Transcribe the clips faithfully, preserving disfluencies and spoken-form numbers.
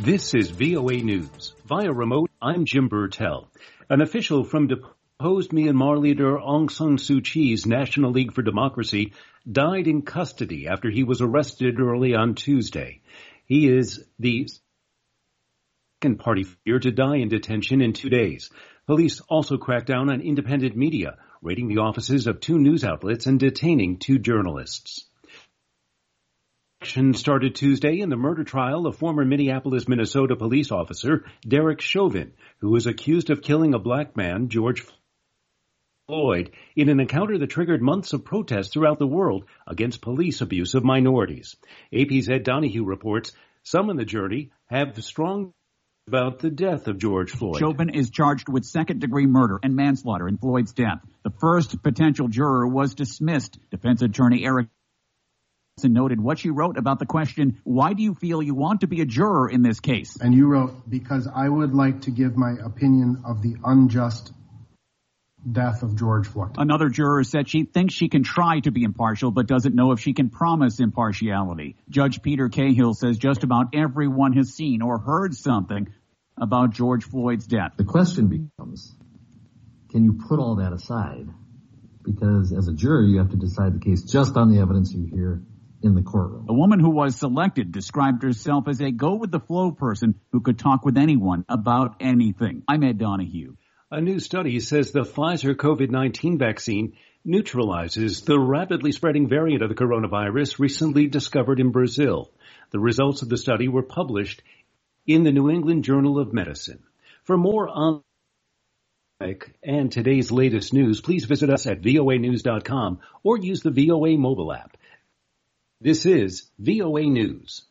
This is V O A News. Via remote, I'm Jim Burtell. An official from deposed Myanmar leader Aung San Suu Kyi's National League for Democracy died in custody after he was arrested early on Tuesday. He is the second party figure to die in detention in two days. Police also cracked down on independent media, raiding the offices of two news outlets and detaining two journalists. Action started Tuesday in the murder trial of former Minneapolis, Minnesota police officer Derek Chauvin, who was accused of killing a black man, George Floyd, in an encounter that triggered months of protests throughout the world against police abuse of minorities. A P's Ed Donahue reports some in the jury have strong about the death of George Floyd. Chauvin is charged with second-degree murder and manslaughter in Floyd's death. The first potential juror was dismissed. Defense attorney Eric noted what she wrote about the question, why do you feel you want to be a juror in this case? And you wrote, because I would like to give my opinion of the unjust death of George Floyd. Another juror said she thinks she can try to be impartial, but doesn't know if she can promise impartiality. Judge Peter Cahill says just about everyone has seen or heard something about George Floyd's death. The question becomes, can you put all that aside? Because as a juror, you have to decide the case just on the evidence you hear in the courtroom. A woman who was selected described herself as a go-with-the-flow person who could talk with anyone about anything. I'm Ed Donahue. A new study says the Pfizer COVID nineteen vaccine neutralizes the rapidly spreading variant of the coronavirus recently discovered in Brazil. The results of the study were published in the New England Journal of Medicine. For more on and today's latest news, please visit us at V O A news dot com or use the V O A mobile app. This is V O A News.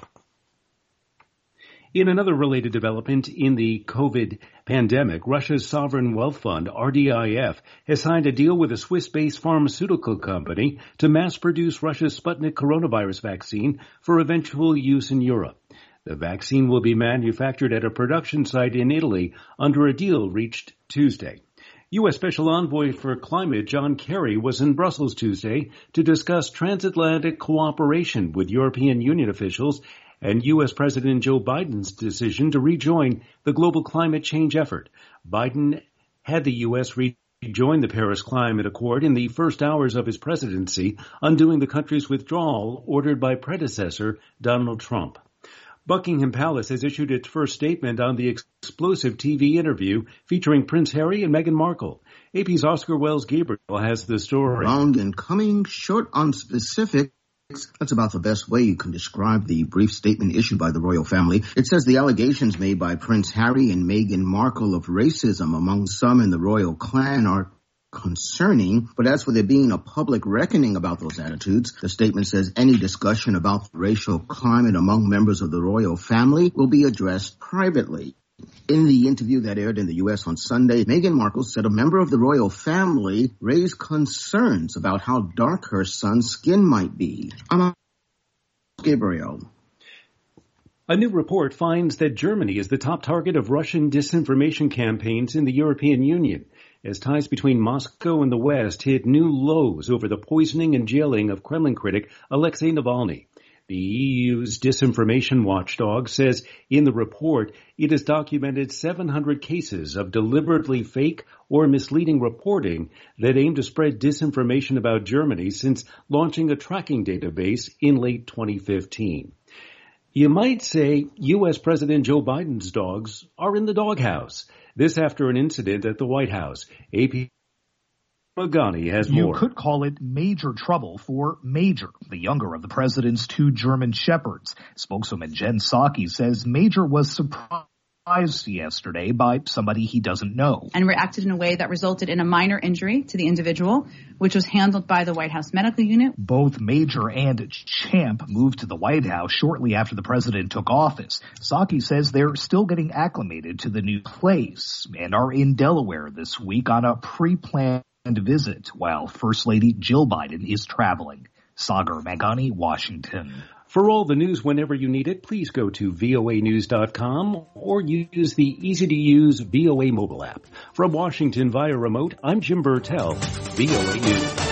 In another related development in the COVID pandemic, Russia's Sovereign Wealth Fund, R D I F, has signed a deal with a Swiss-based pharmaceutical company to mass-produce Russia's Sputnik coronavirus vaccine for eventual use in Europe. The vaccine will be manufactured at a production site in Italy under a deal reached Tuesday. U S. Special Envoy for Climate John Kerry was in Brussels Tuesday to discuss transatlantic cooperation with European Union officials and U S. President Joe Biden's decision to rejoin the global climate change effort. Biden had the U S rejoin the Paris Climate Accord in the first hours of his presidency, undoing the country's withdrawal ordered by predecessor Donald Trump. Buckingham Palace has issued its first statement on the explosive T V interview featuring Prince Harry and Meghan Markle. A P's Oscar Wells Gabriel has the story. Long and coming, short on specifics. That's about the best way you can describe the brief statement issued by the royal family. It says the allegations made by Prince Harry and Meghan Markle of racism among some in the royal clan are concerning, but as for there being a public reckoning about those attitudes, the statement says any discussion about the racial climate among members of the royal family will be addressed privately. In the interview that aired in the U S on Sunday, Meghan Markle said a member of the royal family raised concerns about how dark her son's skin might be. I'm Gabriel. A new report finds that Germany is the top target of Russian disinformation campaigns in the European Union, as ties between Moscow and the West hit new lows over the poisoning and jailing of Kremlin critic Alexei Navalny. The E U's disinformation watchdog says in the report it has documented seven hundred cases of deliberately fake or misleading reporting that aim to spread disinformation about Germany since launching a tracking database in late twenty fifteen. You might say U S. President Joe Biden's dogs are in the doghouse. This after an incident at the White House. A P Magani has you more. You could call it major trouble for Major, the younger of the president's two German shepherds. Spokeswoman Jen Psaki says Major was surprised yesterday by somebody he doesn't know. And reacted in a way that resulted in a minor injury to the individual, which was handled by the White House Medical Unit. Both Major and Champ moved to the White House shortly after the president took office. Psaki says they're still getting acclimated to the new place and are in Delaware this week on a pre-planned visit while First Lady Jill Biden is traveling. Sagar Magani, Washington. For all the news whenever you need it, please go to V O A news dot com or use the easy-to-use V O A mobile app. From Washington via remote, I'm Jim Burtell, V O A News.